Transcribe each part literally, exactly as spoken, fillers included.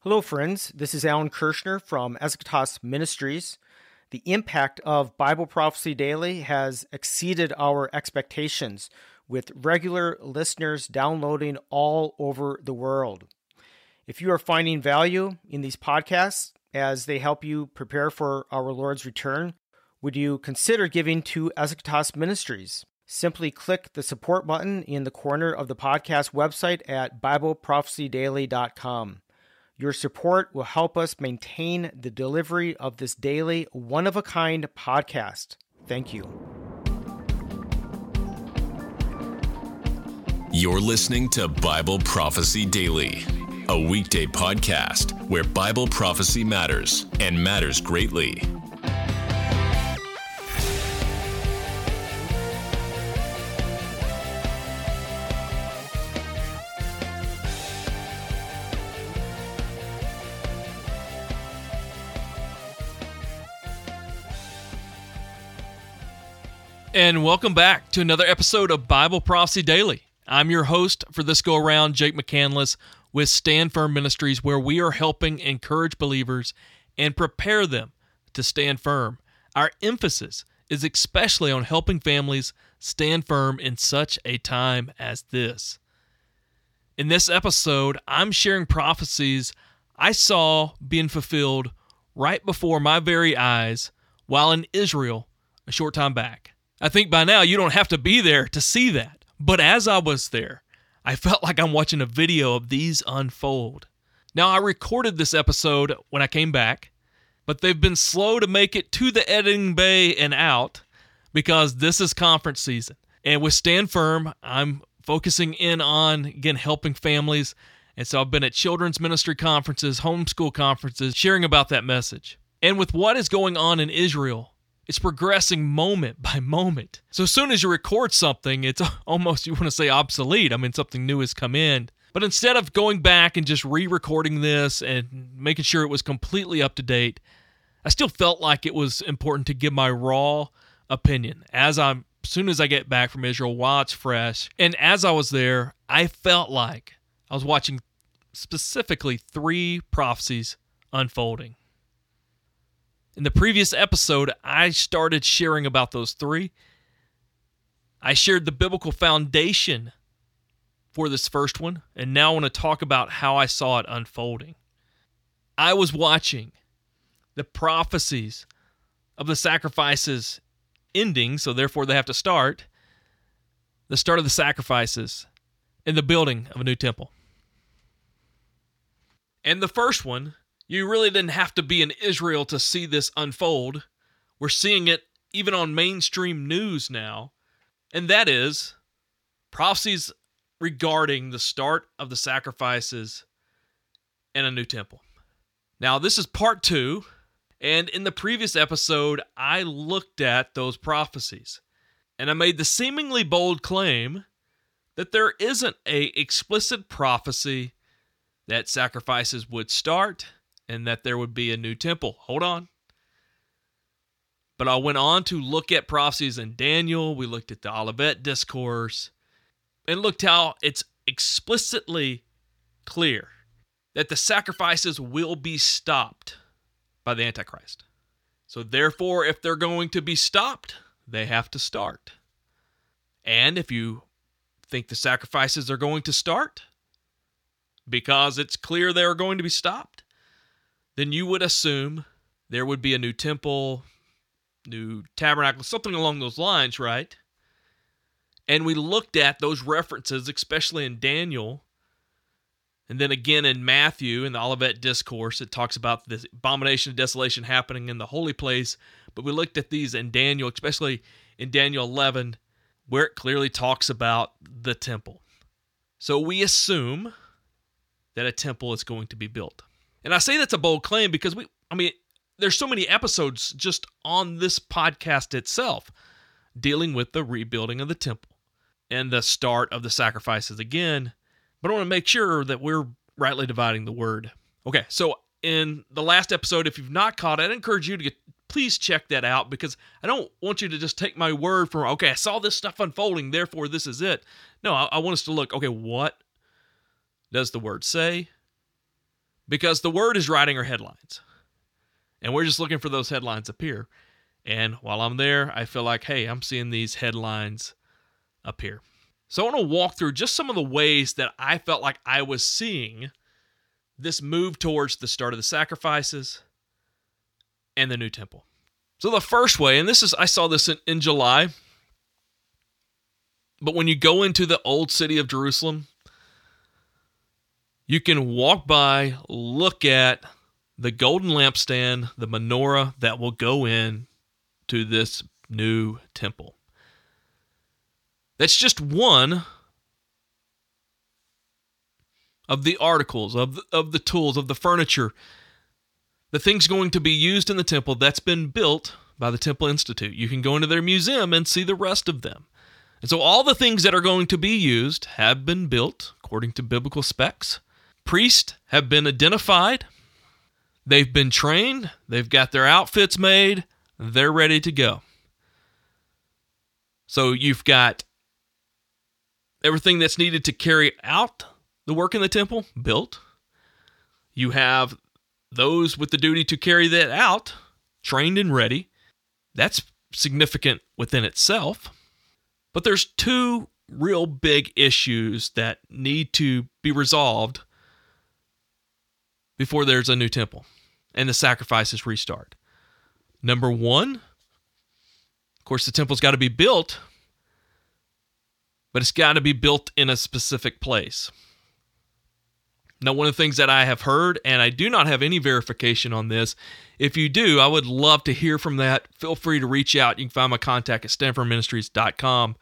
Hello, friends. This is Alan Kirshner from Eschatos Ministries. The impact of Bible Prophecy Daily has exceeded our expectations, with regular listeners downloading all over the world. If you are finding value in these podcasts as they help you prepare for our Lord's return, would you consider giving to Eschatos Ministries? Simply click the support button in the corner of the podcast website at Bible Prophecy Daily dot com. Your support will help us maintain the delivery of this daily, one-of-a-kind podcast. Thank you. You're listening to Bible Prophecy Daily, a weekday podcast where Bible prophecy matters and matters greatly. And welcome back to another episode of Bible Prophecy Daily. I'm your host for this go-around, Jake McCandless, with Stand Firm Ministries, where we are helping encourage believers and prepare them to stand firm. Our emphasis is especially on helping families stand firm in such a time as this. In this episode, I'm sharing prophecies I saw being fulfilled right before my very eyes while in Israel a short time back. I think by now you don't have to be there to see that. But as I was there, I felt like I'm watching a video of these unfold. Now, I recorded this episode when I came back, but they've been slow to make it to the editing bay and out because this is conference season. And with Stand Firm, I'm focusing in on, again, helping families. And so I've been at children's ministry conferences, homeschool conferences, sharing about that message. And with what is going on in Israel, it's progressing moment by moment. So as soon as you record something, it's almost, you want to say, obsolete. I mean, something new has come in. But instead of going back and just re-recording this and making sure it was completely up to date, I still felt like it was important to give my raw opinion as I'm, as soon as I get back from Israel while it's fresh. And as I was there, I felt like I was watching specifically three prophecies unfolding. In the previous episode, I started sharing about those three. I shared the biblical foundation for this first one, and now I want to talk about how I saw it unfolding. I was watching the prophecies of the sacrifices ending, so therefore they have to start, the start of the sacrifices in the building of a new temple. And the first one, you really didn't have to be in Israel to see this unfold. We're seeing it even on mainstream news now, and that is prophecies regarding the start of the sacrifices in a new temple. Now, this is part two, and in the previous episode, I looked at those prophecies, and I made the seemingly bold claim that there isn't an explicit prophecy that sacrifices would start and that there would be a new temple. Hold on. But I went on to look at prophecies in Daniel. We looked at the Olivet Discourse and looked how it's explicitly clear that the sacrifices will be stopped by the Antichrist. So therefore, if they're going to be stopped, they have to start. And if you think the sacrifices are going to start because it's clear they are going to be stopped, then you would assume there would be a new temple, new tabernacle, something along those lines, right? And we looked at those references, especially in Daniel, and then again in Matthew, in the Olivet Discourse, it talks about the abomination of desolation happening in the holy place, but we looked at these in Daniel, especially in Daniel eleven, where it clearly talks about the temple. So we assume that a temple is going to be built. And I say that's a bold claim because we, I mean, there's so many episodes just on this podcast itself dealing with the rebuilding of the temple and the start of the sacrifices again. But I want to make sure that we're rightly dividing the word. Okay, so in the last episode, if you've not caught it, I'd encourage you to get, please check that out because I don't want you to just take my word for, okay, I saw this stuff unfolding, therefore this is it. No, I, I want us to look, okay, what does the word say? because the Word is writing our headlines. And we're just looking for those headlines appear. And while I'm there, I feel like, hey, I'm seeing these headlines appear. So I want to walk through just some of the ways that I felt like I was seeing this move towards the start of the sacrifices and the new temple. So the first way, and this is, I saw this in, in July, but when you go into the old city of Jerusalem, you can walk by, look at the golden lampstand, the menorah that will go in to this new temple. That's just one of the articles, of the, of the tools, of the furniture, the things going to be used in the temple that's been built by the Temple Institute. You can go into their museum and see the rest of them. And so all the things that are going to be used have been built according to biblical specs. Priests have been identified. They've been trained. They've got their outfits made. They're ready to go. So you've got everything that's needed to carry out the work in the temple built. You have those with the duty to carry that out, trained and ready. That's significant within itself. But there's two real big issues that need to be resolved before there's a new temple and the sacrifices restart. Number one, of course, the temple's got to be built, but it's got to be built in a specific place. Now, one of the things that I have heard, and I do not have any verification on this, if you do, I would love to hear from that. Feel free to reach out. You can find my contact at stanford ministries dot com.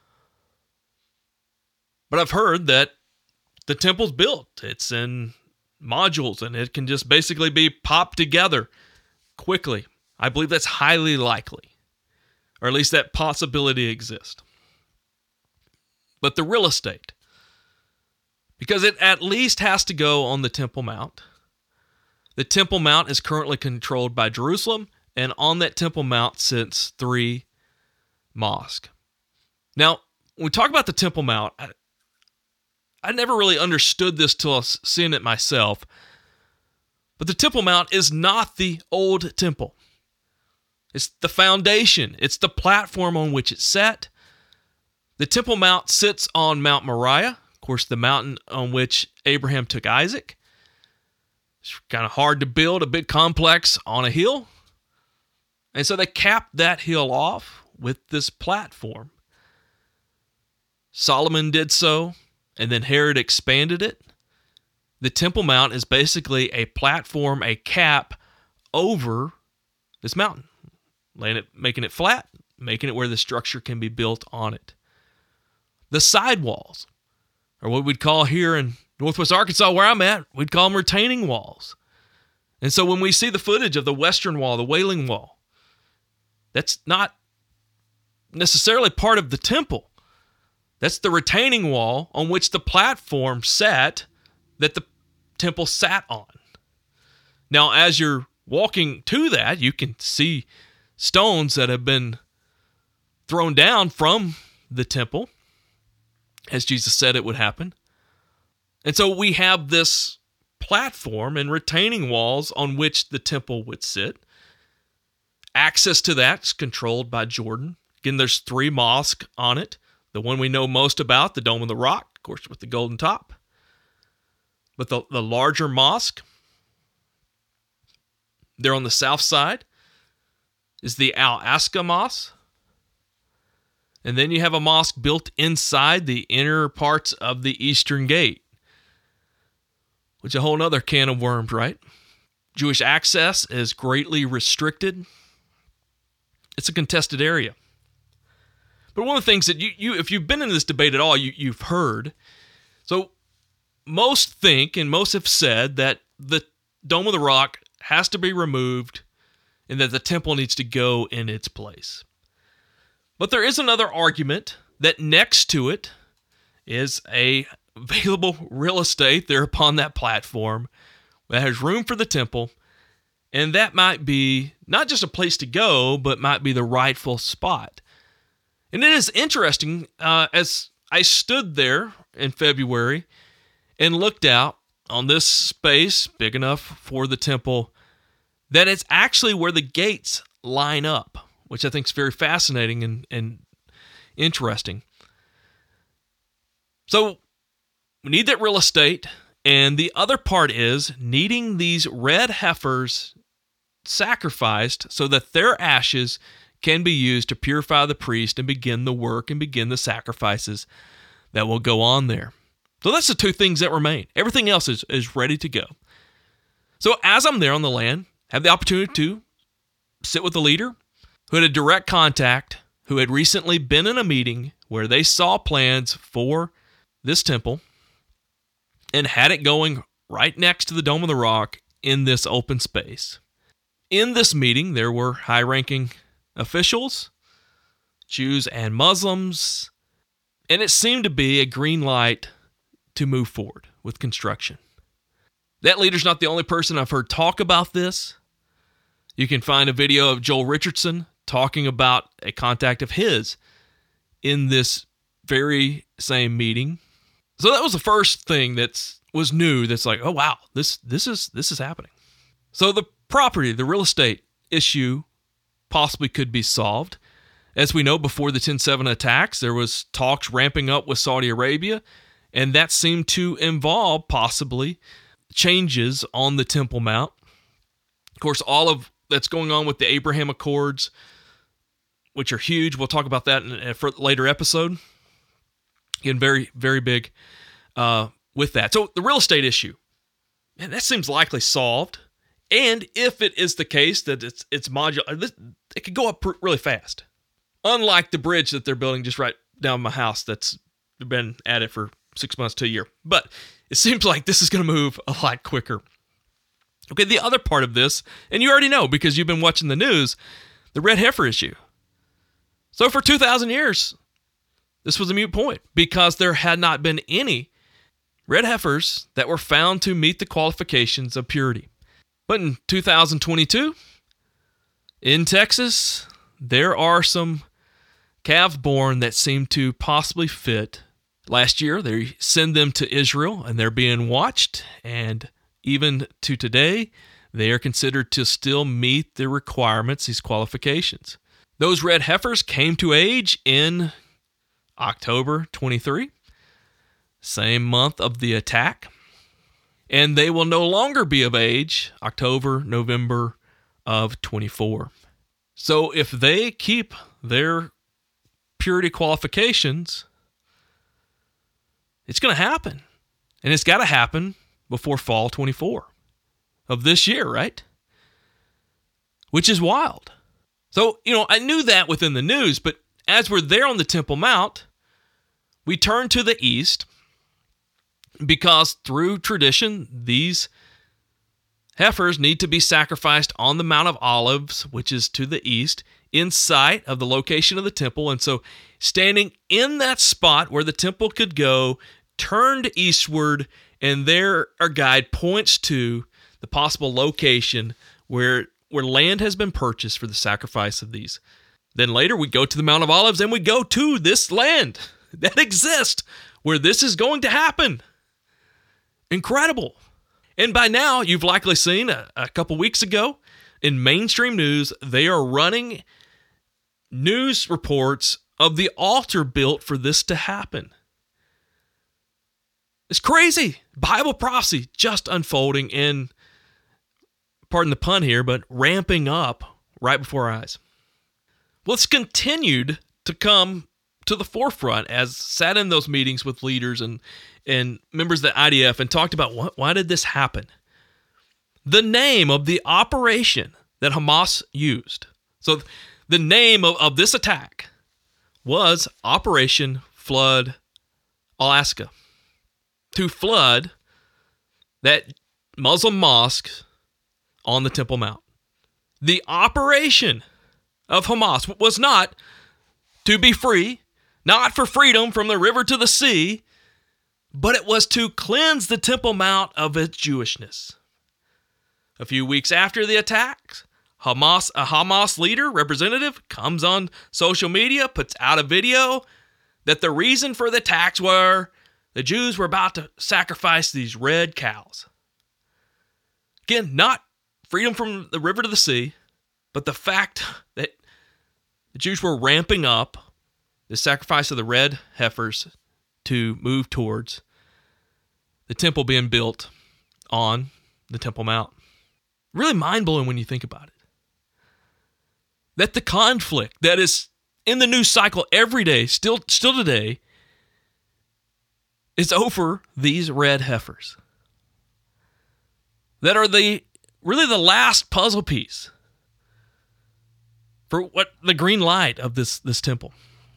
But I've heard that the temple's built. It's in modules, and it can just basically be popped together quickly. I believe that's highly likely, or at least that possibility exists. But the real estate, because it at least has to go on the Temple Mount. The Temple Mount is currently controlled by Jerusalem, and on that Temple Mount sits three mosques. Now, when we talk about the Temple Mount, I, I never really understood this till I was seeing it myself. But the Temple Mount is not the old temple. It's the foundation. It's the platform on which it's set. The Temple Mount sits on Mount Moriah, of course, the mountain on which Abraham took Isaac. It's kind of hard to build a big complex on a hill. And so they capped that hill off with this platform. Solomon did so, and then Herod expanded it. The Temple Mount is basically a platform, a cap over this mountain, laying it, making it flat, making it where the structure can be built on it. The side walls, or what we'd call here in Northwest Arkansas, where I'm at, we'd call them retaining walls. And so when we see the footage of the Western Wall, the Wailing Wall, that's not necessarily part of the temple. That's the retaining wall on which the platform sat that the temple sat on. Now, as you're walking to that, you can see stones that have been thrown down from the temple, as Jesus said it would happen. And so we have this platform and retaining walls on which the temple would sit. Access to that is controlled by Jordan. Again, there's three mosques on it. The one we know most about, the Dome of the Rock, of course, with the golden top. But the, the larger mosque, there on the south side, is the Al-Aqsa Mosque. And then you have a mosque built inside the inner parts of the Eastern Gate, which is a whole other can of worms, right? Jewish access is greatly restricted. It's a contested area. But one of the things that you, you if you've been in this debate at all, you, you've heard. So most think, and most have said, that the Dome of the Rock has to be removed and that the temple needs to go in its place. But there is another argument that next to it is a available real estate there upon that platform that has room for the temple, and that might be not just a place to go, but might be the rightful spot. And it is interesting, uh, as I stood there in February and looked out on this space, big enough for the temple, that it's actually where the gates line up, which I think is very fascinating and, and interesting. So we need that real estate, and the other part is needing these red heifers sacrificed so that their ashes can be used to purify the priest and begin the work and begin the sacrifices that will go on there. So that's the two things that remain. Everything else is, is ready to go. So as I'm there on the land, I have the opportunity to sit with a leader who had a direct contact, who had recently been in a meeting where they saw plans for this temple and had it going right next to the Dome of the Rock in this open space. In this meeting, there were high-ranking officials, Jews and Muslims, and it seemed to be a green light to move forward with construction. That leader's not the only person I've heard talk about this. You can find a video of Joel Richardson talking about a contact of his in this very same meeting. So that was the first thing that was new that's like, oh wow, this this is this is happening. So the property, the real estate issue possibly could be solved. As we know, before the ten seven attacks, there was talks ramping up with Saudi Arabia, and that seemed to involve possibly changes on the Temple Mount. Of course, all of that's going on with the Abraham Accords, which are huge. We'll talk about that in a later episode. Again, very, very big uh, with that. So the real estate issue, man, that seems likely solved. And if it is the case that it's it's modular, this, it could go up really fast. Unlike the bridge that they're building just right down my house that's been at it for six months to a year. But it seems like this is going to move a lot quicker. Okay, the other part of this, and you already know because you've been watching the news, the red heifer issue. So for two thousand years, this was a moot point because there had not been any red heifers that were found to meet the qualifications of purity. But in two thousand twenty-two, in Texas, there are some calves born that seem to possibly fit. Last year, they send them to Israel, and they're being watched, and even to today, they are considered to still meet the requirements, these qualifications. Those red heifers came to age in October twenty-three, same month of the attack, and they will no longer be of age October, November of twenty-four. So if they keep their purity qualifications, it's going to happen. And it's got to happen before fall twenty-four of this year, right? Which is wild. So, you know, I knew that within the news, but as we're there on the Temple Mount, we turn to the east because through tradition, these heifers need to be sacrificed on the Mount of Olives, which is to the east, in sight of the location of the temple. And so standing in that spot where the temple could go, turned eastward, and there our guide points to the possible location where, where land has been purchased for the sacrifice of these. Then later we go to the Mount of Olives and we go to this land that exists where this is going to happen. Incredible. And by now, you've likely seen a, a couple weeks ago in mainstream news, they are running news reports of the altar built for this to happen. It's crazy. Bible prophecy just unfolding and, pardon the pun here, but ramping up right before our eyes. Well, it's continued to come to the forefront as sat in those meetings with leaders and, and members of the I D F and talked about what, why did this happen? The name of the operation that Hamas used. So the name of, of this attack was Operation Flood Alaska. To flood that Muslim mosque on the Temple Mount. The operation of Hamas was not to be free, not for freedom from the river to the sea, but it was to cleanse the Temple Mount of its Jewishness. A few weeks after the attacks, Hamas, a Hamas leader, representative, comes on social media, puts out a video that the reason for the attacks were the Jews were about to sacrifice these red cows. Again, not freedom from the river to the sea, but the fact that the Jews were ramping up the sacrifice of the red heifers to move towards the temple being built on the Temple Mount. Really mind-blowing when you think about it. That the conflict that is in the news cycle every day, still, still today, is over these red heifers. That are the really the last puzzle piece for what the green light of this, this temple.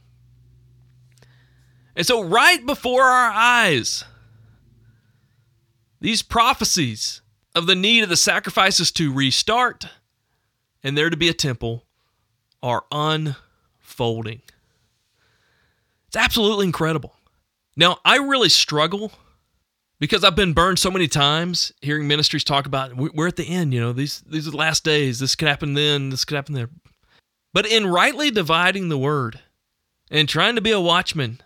And so right before our eyes, these prophecies of the need of the sacrifices to restart and there to be a temple are unfolding. It's absolutely incredible. Now, I really struggle because I've been burned so many times hearing ministries talk about, we're at the end, you know, these, these are the last days, this could happen then, this could happen there. But in rightly dividing the word and trying to be a watchman,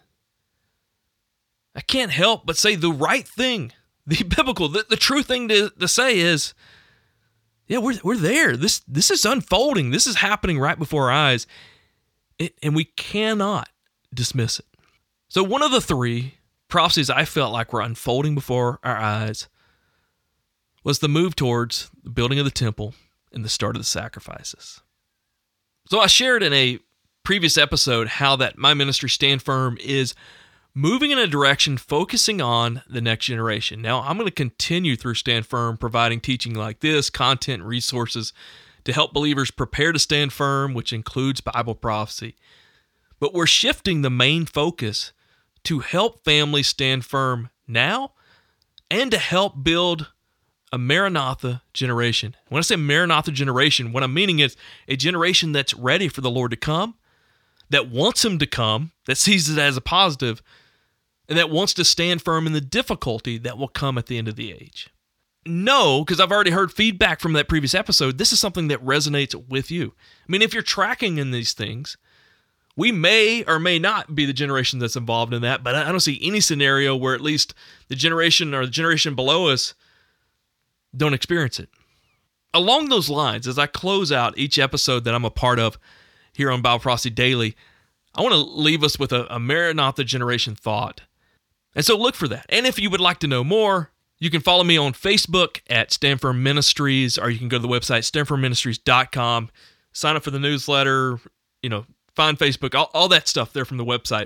I can't help but say the right thing, the biblical, the, the true thing to, to say is, yeah, we're we're there. This this is unfolding. This is happening right before our eyes, it, and we cannot dismiss it. So one of the three prophecies I felt like were unfolding before our eyes was the move towards the building of the temple and the start of the sacrifices. So I shared in a previous episode how that my ministry, Stand Firm, is moving in a direction focusing on the next generation. Now, I'm going to continue through Stand Firm, providing teaching like this, content, and resources to help believers prepare to stand firm, which includes Bible prophecy. But we're shifting the main focus to help families stand firm now and to help build a Maranatha generation. When I say Maranatha generation, what I'm meaning is a generation that's ready for the Lord to come, that wants him to come, that sees it as a positive, and that wants to stand firm in the difficulty that will come at the end of the age. No, because I've already heard feedback from that previous episode, this is something that resonates with you. I mean, if you're tracking in these things, we may or may not be the generation that's involved in that, but I don't see any scenario where at least the generation or the generation below us don't experience it. Along those lines, as I close out each episode that I'm a part of here on Bible Prophecy Daily, I want to leave us with a, a Maranatha generation thought. And so look for that. And if you would like to know more, you can follow me on Facebook at Stand Firm Ministries, or you can go to the website stand firm ministries dot com, sign up for the newsletter, you know, find Facebook, all, all that stuff there from the website.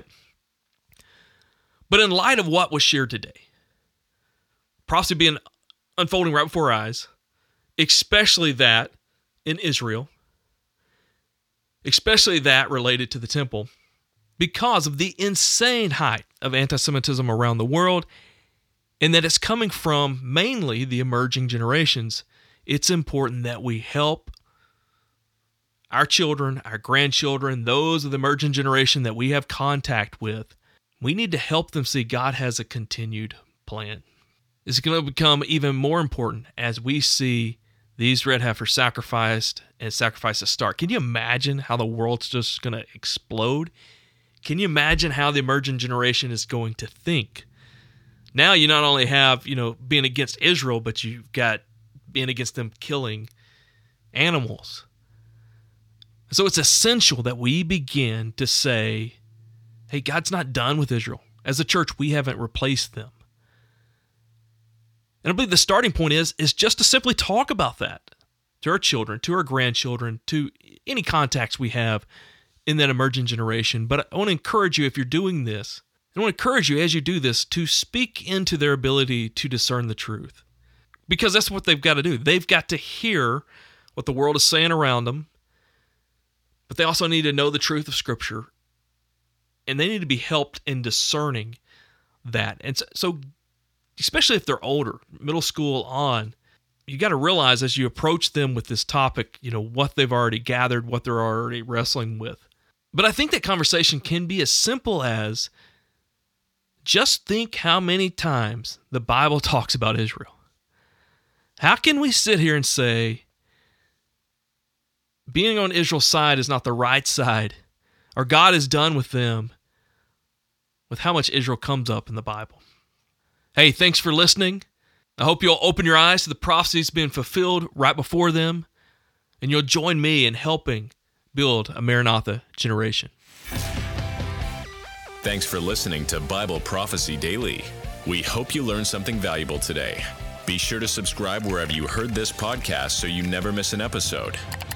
But in light of what was shared today, prophecy being unfolding right before our eyes, especially that in Israel, especially that related to the temple, because of the insane height of anti-Semitism around the world, and that it's coming from mainly the emerging generations, it's important that we help our children, our grandchildren, those of the emerging generation that we have contact with. We need to help them see God has a continued plan. It's going to become even more important as we see these red heifers sacrificed and sacrifices start. Can you imagine how the world's just going to explode? Can you imagine how the emerging generation is going to think? Now you not only have, you know, being against Israel, but you've got being against them killing animals. So it's essential that we begin to say, hey, God's not done with Israel. As a church, we haven't replaced them. And I believe the starting point is, is just to simply talk about that to our children, to our grandchildren, to any contacts we have in that emerging generation. But I want to encourage you, if you're doing this, I want to encourage you as you do this to speak into their ability to discern the truth. Because that's what they've got to do. They've got to hear what the world is saying around them, but they also need to know the truth of Scripture, and they need to be helped in discerning that. And so, so especially if they're older, middle school on, you got to realize as you approach them with this topic, you know, what they've already gathered, what they're already wrestling with. But I think that conversation can be as simple as, just think how many times the Bible talks about Israel. How can we sit here and say, being on Israel's side is not the right side, or God is done with them, with how much Israel comes up in the Bible? Hey, thanks for listening. I hope you'll open your eyes to the prophecies being fulfilled right before them, and you'll join me in helping build a Maranatha generation. Thanks for listening to Bible Prophecy Daily. We hope you learned something valuable today. Be sure to subscribe wherever you heard this podcast so you never miss an episode.